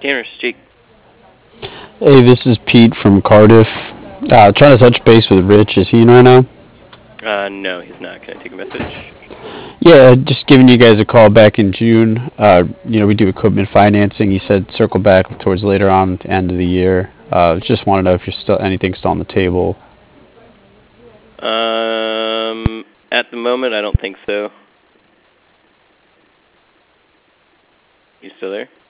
Tanner, Jake. Hey, this is Pete from Cardiff. Trying to touch base with Rich. Is he in right now? No, he's not. Can I take a message? Yeah, just giving you guys a call back in June. We do equipment financing. He said circle back towards later on, the end of the year. Just want to know if you're still anything's still on the table. At the moment, I don't think so. You still there?